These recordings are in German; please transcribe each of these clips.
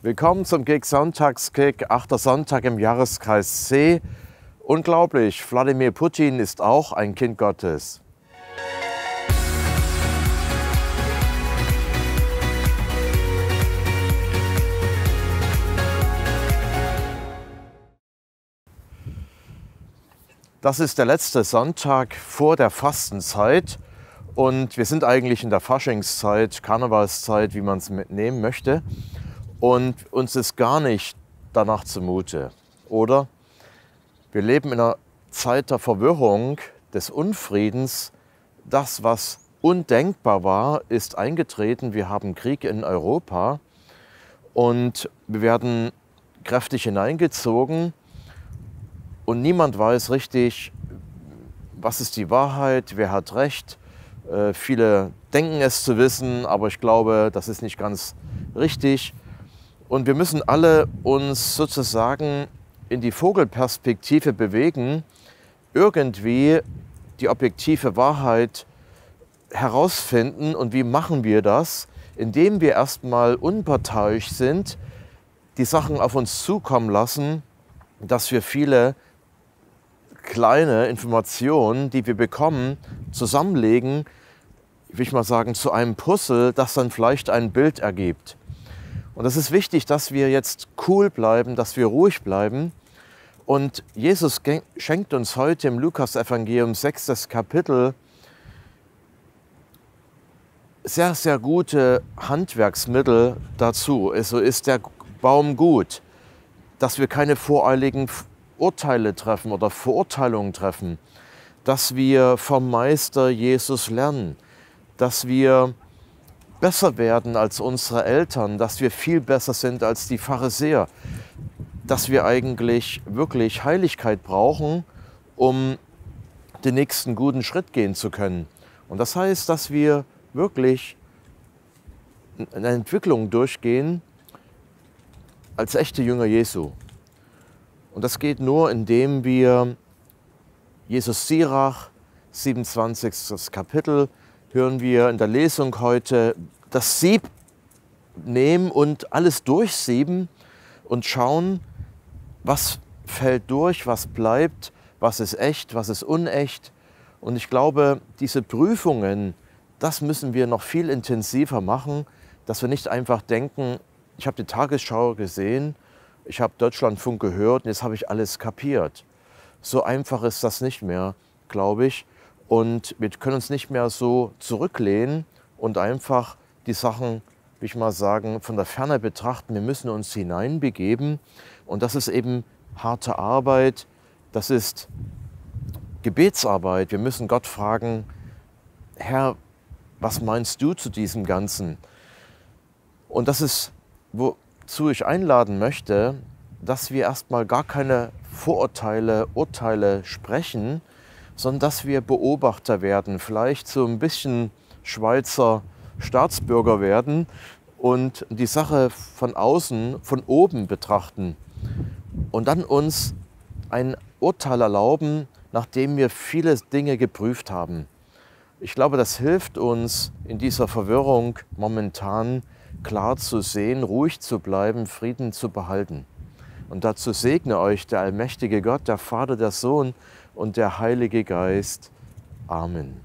Willkommen zum GIG Sonntagskick, 8. Sonntag im Jahreskreis C. Unglaublich, Wladimir Putin ist auch ein Kind Gottes. Das ist der letzte Sonntag vor der Fastenzeit und wir sind eigentlich in der Faschingszeit, Karnevalszeit, wie man es nehmen möchte. Und uns ist gar nicht danach zumute, oder? Wir leben in einer Zeit der Verwirrung, des Unfriedens. Das, was undenkbar war, ist eingetreten. Wir haben Krieg in Europa und wir werden kräftig hineingezogen. Und niemand weiß richtig, was ist die Wahrheit, wer hat recht. Viele denken es zu wissen, aber ich glaube, das ist nicht ganz richtig. Und wir müssen alle uns sozusagen in die Vogelperspektive bewegen, irgendwie die objektive Wahrheit herausfinden. Und wie machen wir das? Indem wir erstmal unparteiisch sind, die Sachen auf uns zukommen lassen, dass wir viele kleine Informationen, die wir bekommen, zusammenlegen, will ich mal sagen, zu einem Puzzle, das dann vielleicht ein Bild ergibt. Und es ist wichtig, dass wir jetzt cool bleiben, dass wir ruhig bleiben. Und Jesus schenkt uns heute im Lukas-Evangelium 6. Kapitel sehr, sehr gute Handwerksmittel dazu. So ist der Baum gut, dass wir keine voreiligen Urteile treffen oder Verurteilungen treffen, dass wir vom Meister Jesus lernen, dass wir besser werden als unsere Eltern, dass wir viel besser sind als die Pharisäer, dass wir eigentlich wirklich Heiligkeit brauchen, um den nächsten guten Schritt gehen zu können. Und das heißt, dass wir wirklich eine Entwicklung durchgehen als echte Jünger Jesu. Und das geht nur, indem wir Jesus Sirach, 27. Kapitel, hören wir in der Lesung heute, das Sieb nehmen und alles durchsieben und schauen, was fällt durch, was bleibt, was ist echt, was ist unecht. Und ich glaube, diese Prüfungen, das müssen wir noch viel intensiver machen, dass wir nicht einfach denken, ich habe die Tagesschau gesehen, ich habe Deutschlandfunk gehört und jetzt habe ich alles kapiert. So einfach ist das nicht mehr, glaube ich. Und wir können uns nicht mehr so zurücklehnen und einfach die Sachen, wie ich mal sagen, von der Ferne betrachten. Wir müssen uns hineinbegeben. Und das ist eben harte Arbeit. Das ist Gebetsarbeit. Wir müssen Gott fragen, Herr, was meinst du zu diesem Ganzen? Und das ist, wozu ich einladen möchte, dass wir erstmal gar keine Vorurteile, Urteile sprechen, sondern dass wir Beobachter werden, vielleicht so ein bisschen Schweizer Staatsbürger werden und die Sache von außen, von oben betrachten und dann uns ein Urteil erlauben, nachdem wir viele Dinge geprüft haben. Ich glaube, das hilft uns in dieser Verwirrung momentan klar zu sehen, ruhig zu bleiben, Frieden zu behalten. Und dazu segne euch der allmächtige Gott, der Vater, der Sohn und der Heilige Geist. Amen.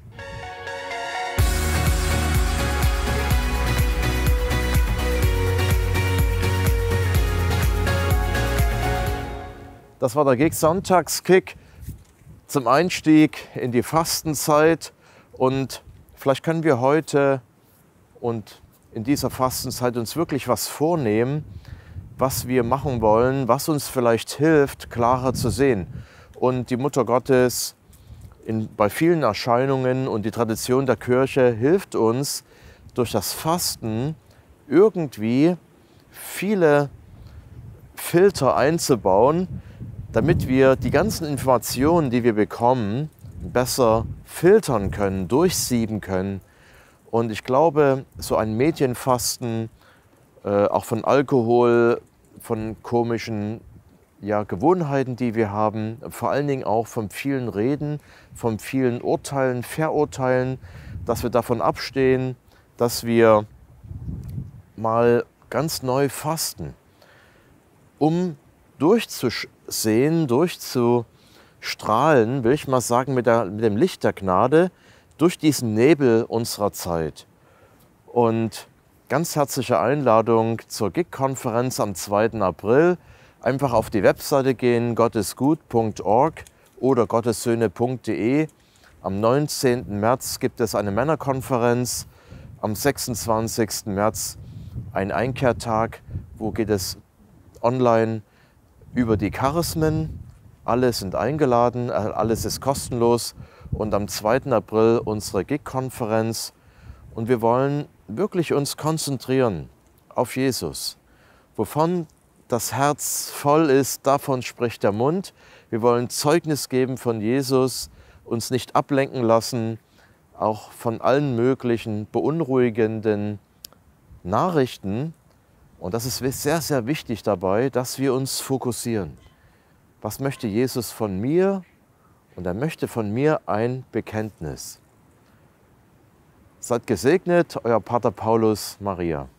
Das war der GIG Sonntagskick zum Einstieg in die Fastenzeit. Und vielleicht können wir heute und in dieser Fastenzeit uns wirklich was vornehmen, was wir machen wollen, was uns vielleicht hilft, klarer zu sehen. Und die Mutter Gottes bei vielen Erscheinungen und die Tradition der Kirche hilft uns, durch das Fasten irgendwie viele Filter einzubauen, damit wir die ganzen Informationen, die wir bekommen, besser filtern können, durchsieben können. Und ich glaube, so ein Medienfasten, auch von Alkohol, von komischen Gewohnheiten, die wir haben, vor allen Dingen auch von vielen Reden, von vielen Urteilen, Verurteilen, dass wir davon abstehen, dass wir mal ganz neu fasten, um durchzusehen, durchzustrahlen, will ich mal sagen, mit dem Licht der Gnade, durch diesen Nebel unserer Zeit. Und ganz herzliche Einladung zur GIG-Konferenz am 2. April. Einfach auf die Webseite gehen, gottesgut.org oder gottessöhne.de. Am 19. März gibt es eine Männerkonferenz, am 26. März ein Einkehrtag, wo geht es online über die Charismen. Alle sind eingeladen, alles ist kostenlos. Und am 2. April unsere GIG-Konferenz. Und wir wollen wirklich uns konzentrieren auf Jesus. Wovon das Herz voll ist, davon spricht der Mund. Wir wollen Zeugnis geben von Jesus, uns nicht ablenken lassen, auch von allen möglichen beunruhigenden Nachrichten. Und das ist sehr, sehr wichtig dabei, dass wir uns fokussieren. Was möchte Jesus von mir? Und er möchte von mir ein Bekenntnis. Seid gesegnet, euer Pater Paulus Maria.